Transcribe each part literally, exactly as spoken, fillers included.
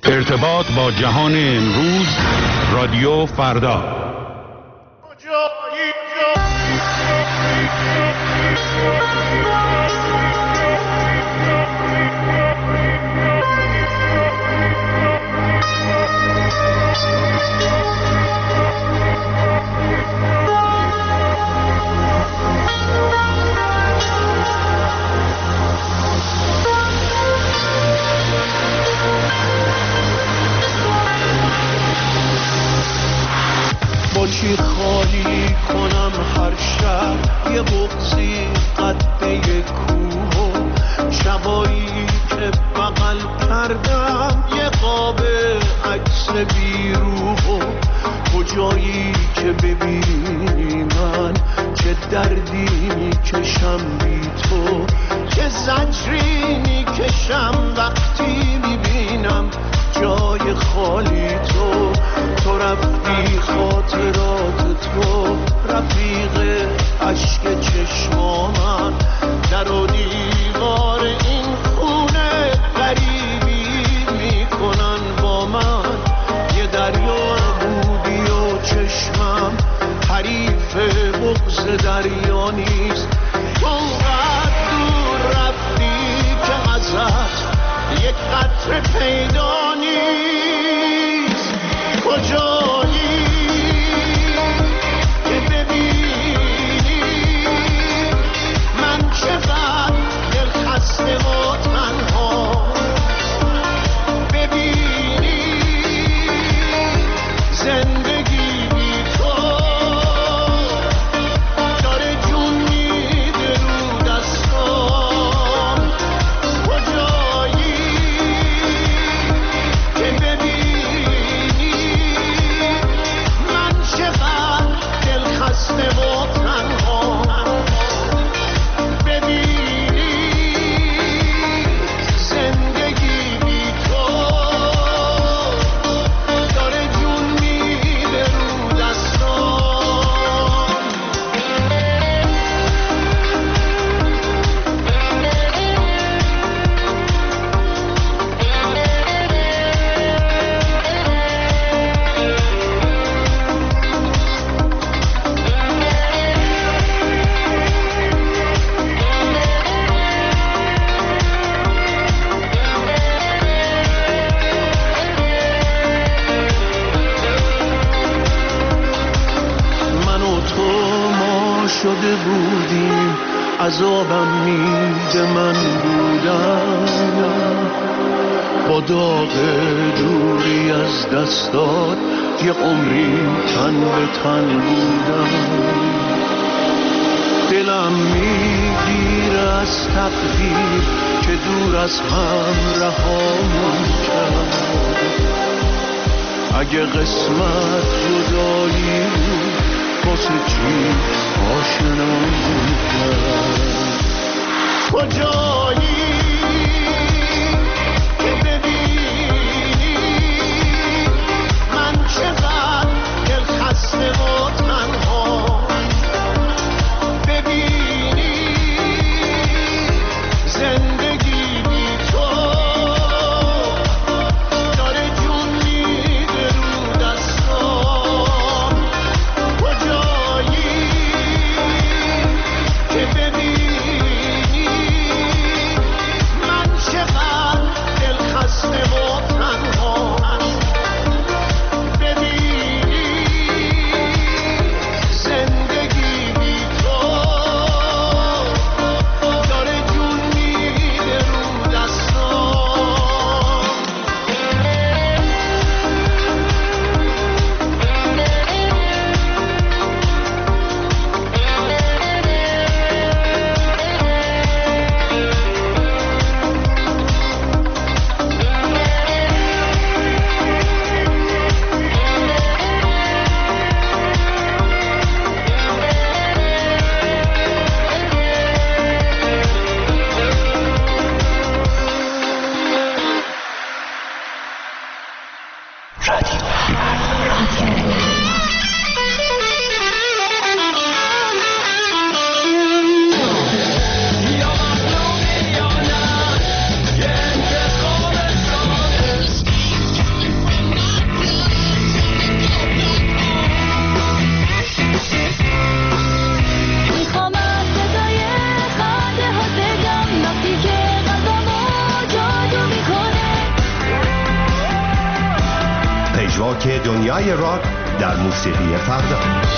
ارتباط با جهان امروز، رادیو فردا. با چی خالی کنم هر شب یه بغضی قده کوه و شبایی که بغل کردم یه قاب عکس بیروح و کجایی که ببینی من چه دردی میکشم بی تو، چه زجری میکشم وقتی میبینم جای خالی تو. تو رفتی خاطرات تو رفیق عشق چشمامن، در و دیوار این خونه غریبی میکنن با من. یه دریا بودی و چشمم حریف بغض دریا نیست. اونقدر دور رفتی که ازت یک قطره پیدا نیست. کجایی که ببینی من چقدر دل خسته و تنها، ببینی زندگی بی تو داره جون میده رو دستام. کجایی که ببینی من چقدر دل خسته و تنها، ببینی زندگی بی تو داره جون میده رو دستام. من و تو ما شده بودیم، عذابم میده من بودم. با داغ دوری از دستات یه عمری تن به تن بودم. دلم میگیره از تقدیر که دور از هم رهامون کرد. اگه قسمت جدایی بود واسه چی آشنامون کرد. کجایی که ببینی من چقدر دل خسته و تنها، ببینی زندگی بی تو داره جون میده رو دستام. کجایی که ببینی راک دنیای راک در موسیقی فردا.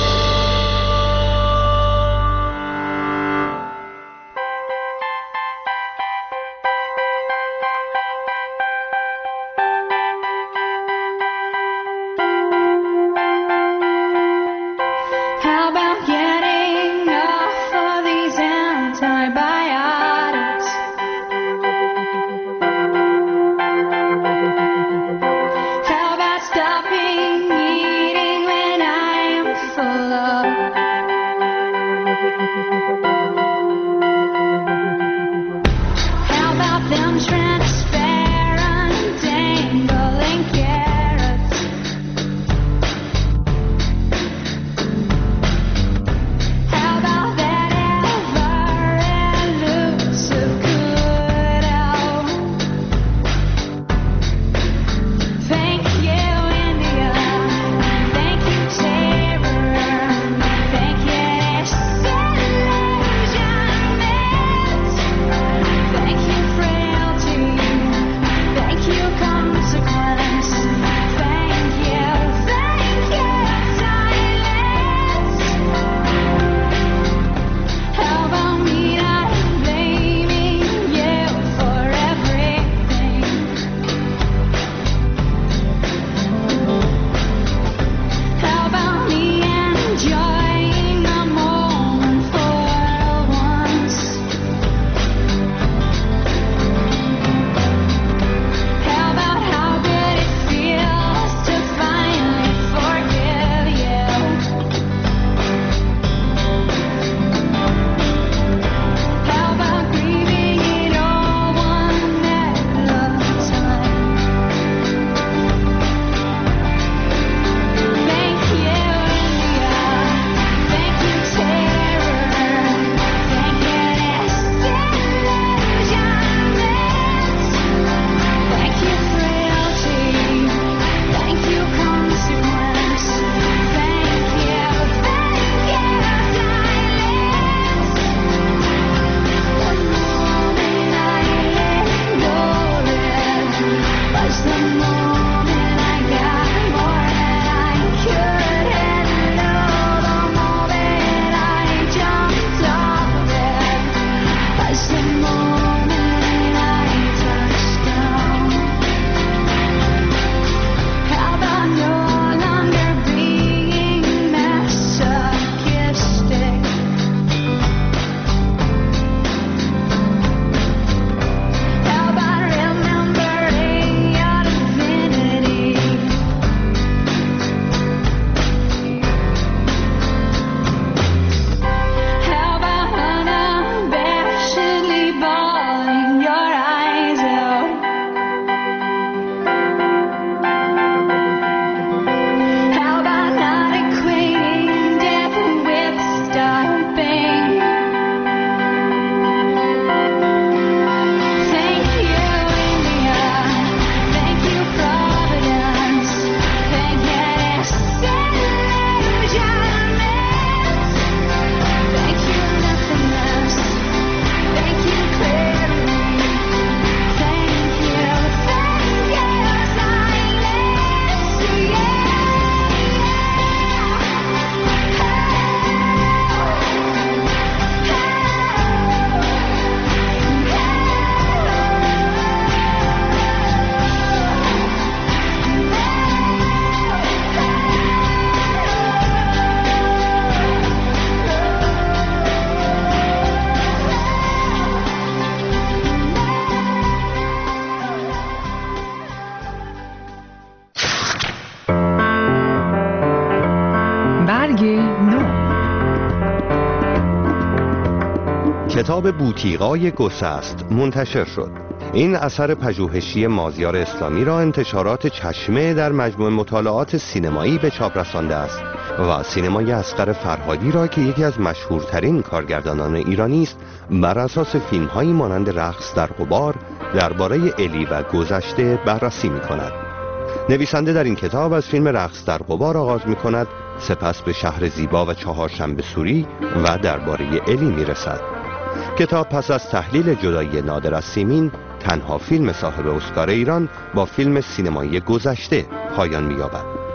کتاب بوتیقای گسست منتشر شد. این اثر پژوهشی مازیار اسلامی را انتشارات چشمه در مجموعه مطالعات سینمایی به چاپ رسانده است و سینمای اصغر فرهادی را که یکی از مشهورترین کارگردانان ایرانی است بر اساس فیلم‌هایی مانند رقص در غبار درباره الی و گذشته بررسی می‌کند. نویسنده در این کتاب از فیلم رقص در غبار آغاز می‌کند، سپس به شهر زیبا و چهارشنبه سوری و درباره الی می‌رسد. کتاب پس از تحلیل جدایی نادر از سیمین، تنها فیلم صاحب اسکار ایران، با فیلم سینمایی گذشته پایان می‌یابد.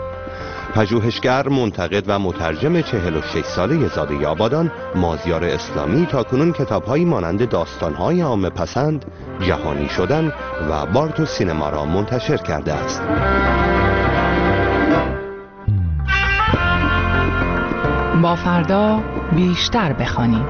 پژوهشگر، منتقد و مترجم چهل و شش ساله زاده آبادان مازیار اسلامی تاکنون کتاب‌هایی مانند داستان‌های عامه پسند، جهانی شدن و بارت سینما را منتشر کرده است. با فردا بیشتر بخوانیم.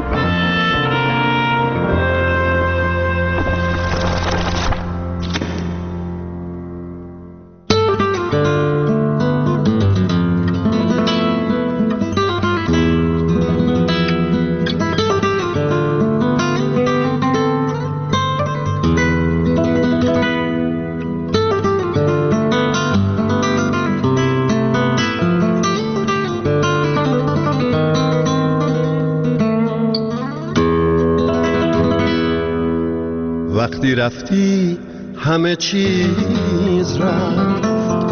وقتی رفتی همه چیز رفت،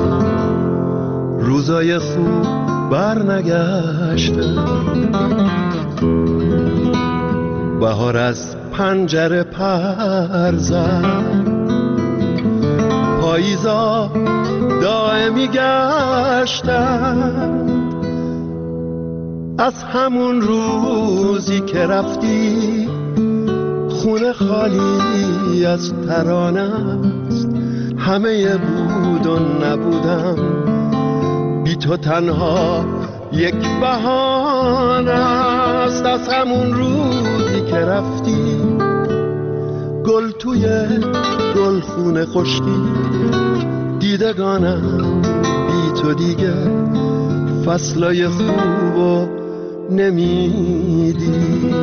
روزای خوب برنگشتن، بهار از پنجره پر زد، پاییزا دائمی گشتن. از همون روزی که رفتی خونه خالی از ترانه است، همه بود و نبودم، بی تو تنها یک بهانه است. از همون روزی که رفتی گل توی گل خونه خشکی، دیدگانم بی تو دیگه فصلای خوبو نمیدی.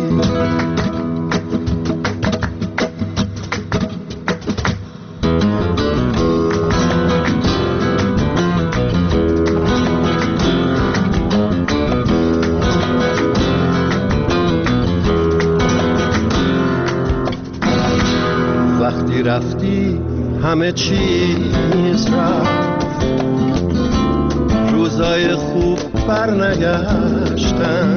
وقتی رفتی همه چیز رفت، روزای خوب برنگشتن،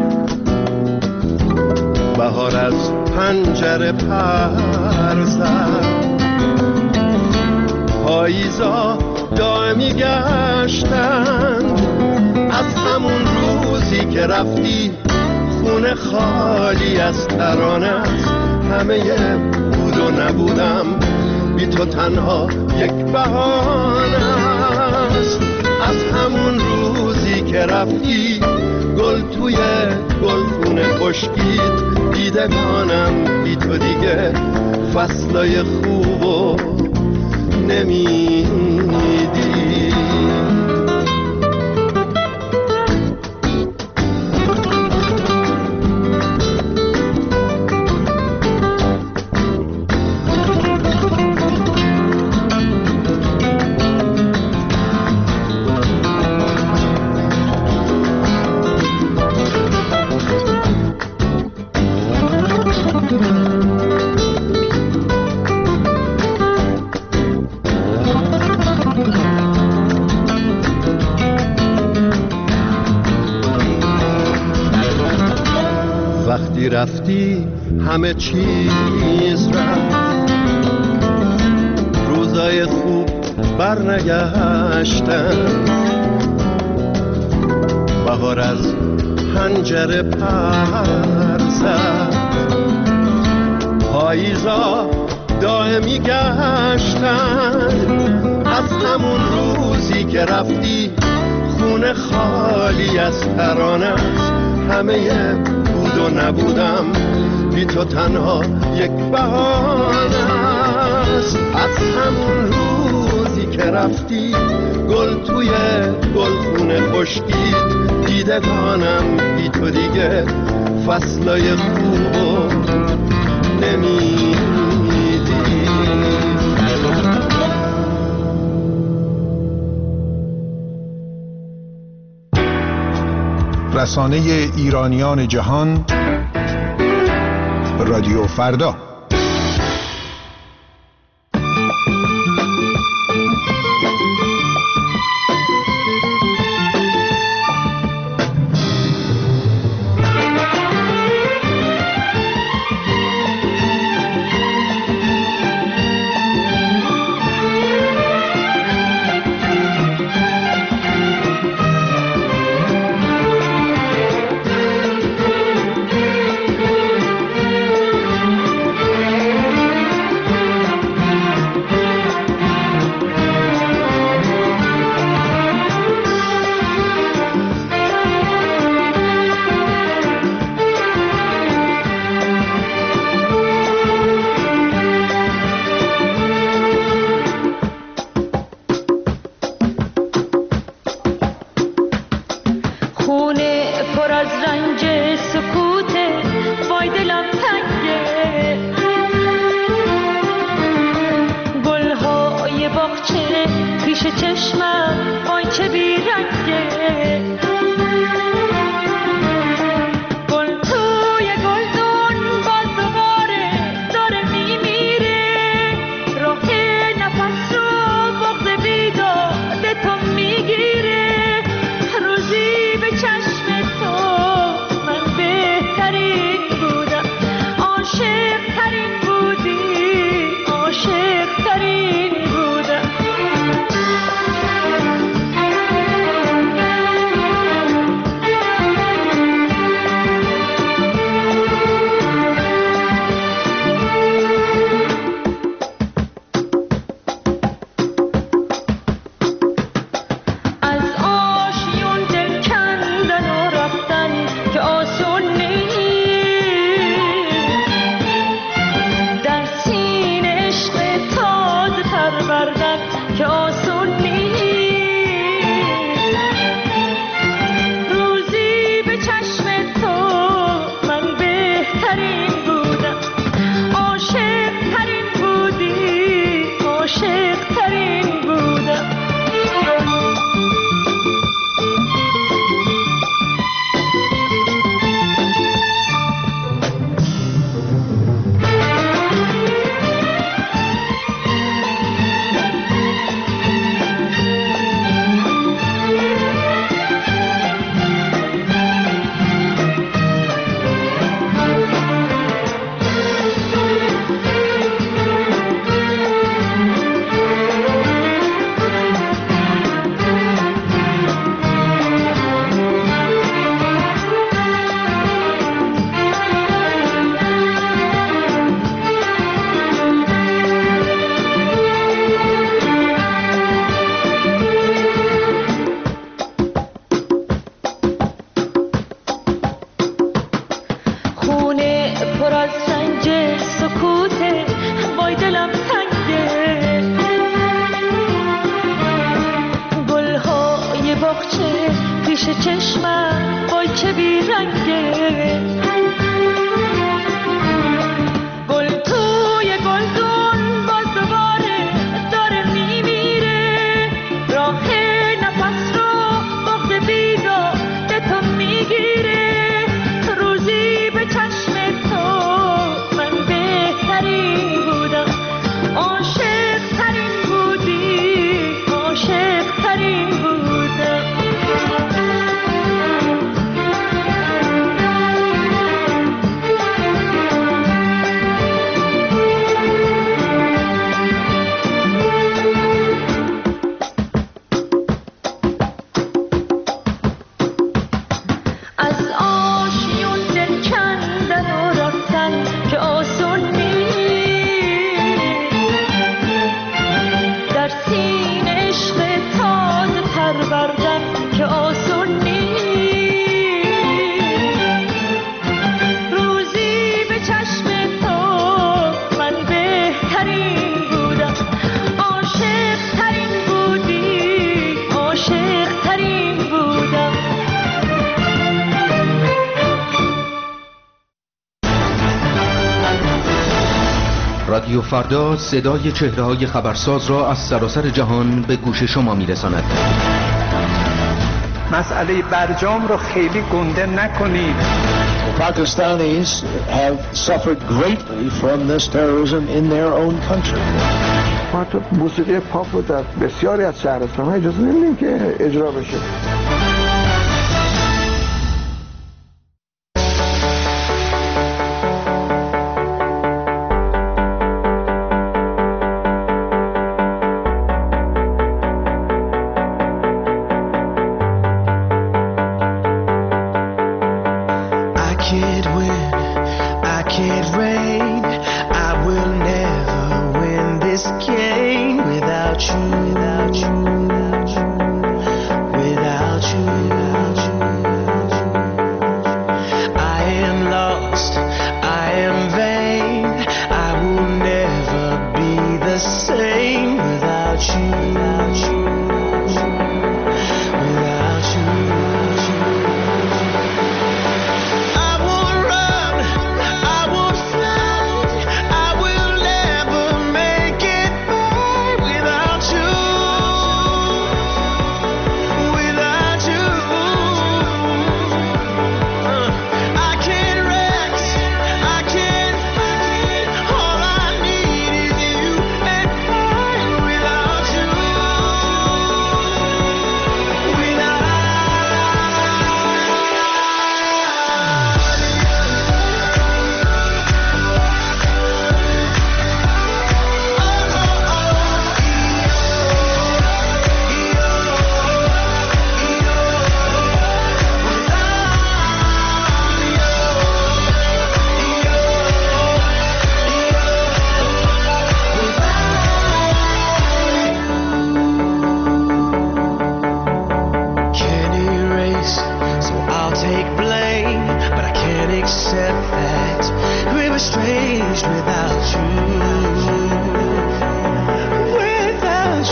بهار از پنجره پر زد، پاییزا دائمی گشتن. از همون روزی که رفتی خونه خالی از ترانه است، همه بود و نبودم، بی تو تنها یک بهانه است. از همون روزی که رفتی گل توی گل خونه خشکید، دیدگانم بی تو دیگه فصلای خوبو نمیدی. وقتی رفتی همه چیز رفت، روزای خوب برنگشتن، بهار از پنجره پر زد، پاییزا دائمی گشتن. از همون روزی که رفتی خونه خالی از ترانه است، همه بود و نبودم، بی تو تنها یک بهانه است. از همون روزی که رفتی گل توی گل خونه خشکید، دیدگانم بی تو دیگه فصلای خوبو نمیدی. رسانه ایرانیان جهان، رادیو فردا. باغچه پیش چشمم وای چه بیرنگه رادیو فردا صدای چهره‌های خبرساز را از سراسر جهان به گوش شما می‌رساند. مسئله برجام رو خیلی گنده نکنید. Pakistanis have suffered greatly from this terrorism in their own country. ما تو موسیقی پاپ رو در بسیاری از شهرستان‌ها اجازه نمیدیم که اجرا بشه. Without you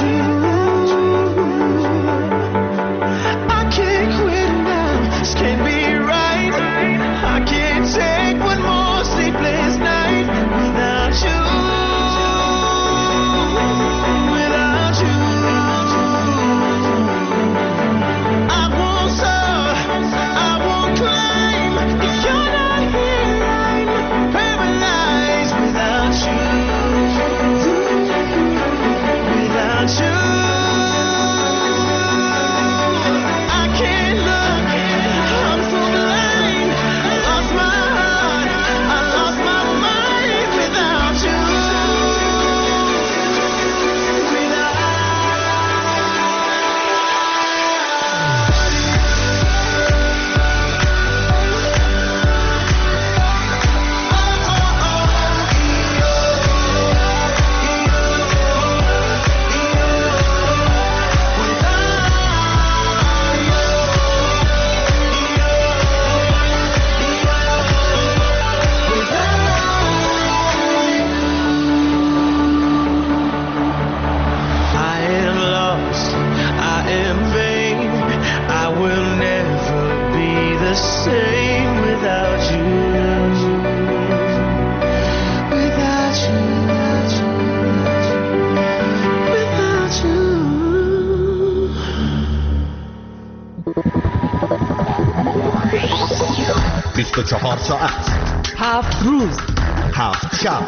بیست و چهار ساعت، هفت روز، هفت شب،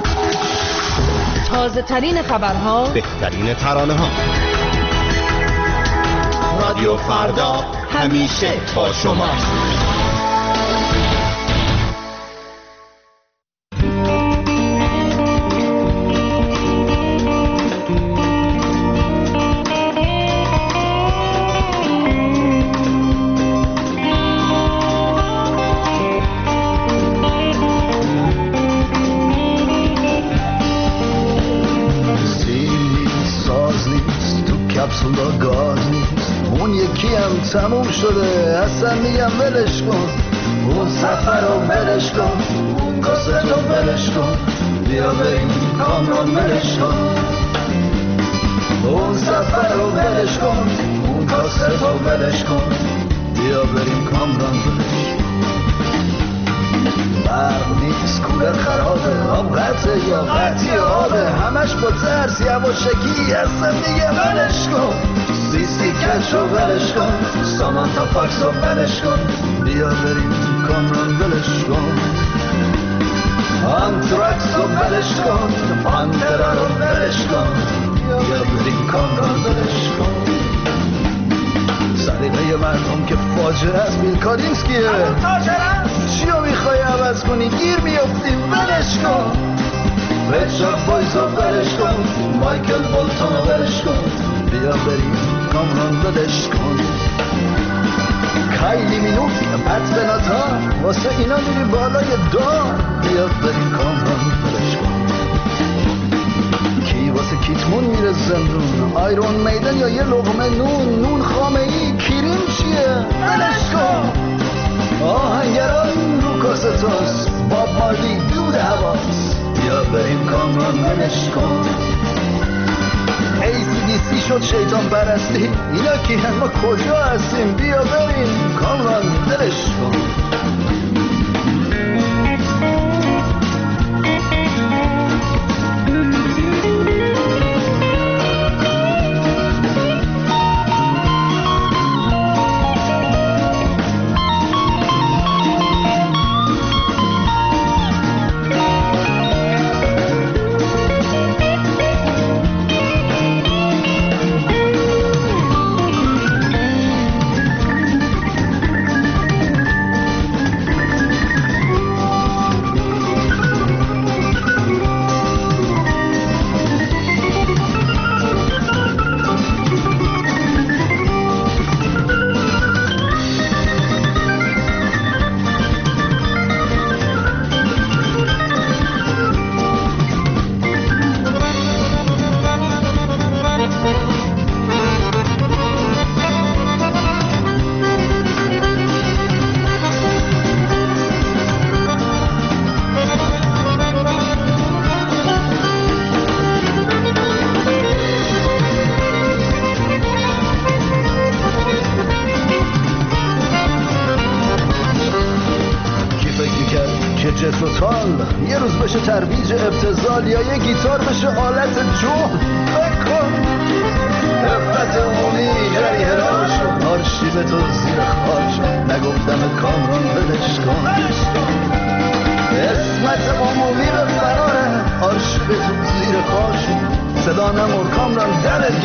تازه ترین خبرها، بهترین ترانه ها. رادیو فردا همیشه با شماست. تموم شده اصلا میگم ولش کن، اون سفر رو ولش کن، اون کاست رو ولش کن، بیا بریم کامران ولش کن، اون سفر رو ولش کن، اون کاست رو ولش کن، بیا بریم کامران ولش کن. برق نیست، کولر خرابه، آب قطعه یا قطعی آبه، همش با ترس یواشکی اصلا میگه ولش کن، سیسی کش رو ولش کن، سامانتا فاکس رو ولش کن، بیا بریم کامران ولش کن، آنتراکس رو ولش کن، پانترا رو ولش کن، بیا بریم کامران ولش کن. سلیقه مردم که فاجعه است، بیل کارینسکیه، چی رو میخوای عوض کنی؟ گیر میافتی، ولش کن، ریچارد بویز رو ولش کن، مایکل بولتون رو ولش کن، بیا بریم کامران ولش کن. کایلی مینوف پت بناتا واسه اینا میری بالای دار، بیا بریم کامران ولش کن. کی واسه کیتمون میره زندون، آیرون میدن یا یه لقمه نون، نون خامه ای، کیریم چیه؟ ولش کن. آهنگران رو کاستاس، باب مارلی دود حواس، بیا بریم کامران ولش کن. ای سی دی سی شد شیطان پرستی، اینا کی هم؟ ما کجا هستیم؟ بیا بریم کامران ولش کن. توتال، یه روز بشه ترویج ابتذال، یا یه گیتار بشه آلت جهد. بکن افت عمومی جریه را شد، آرشیو تو زیر خاک شد، نگفتم کامران ولش کن. اسمت عمومی به فراره، آرشیو تو زیر خاک شد، صدا نمور کامران دلت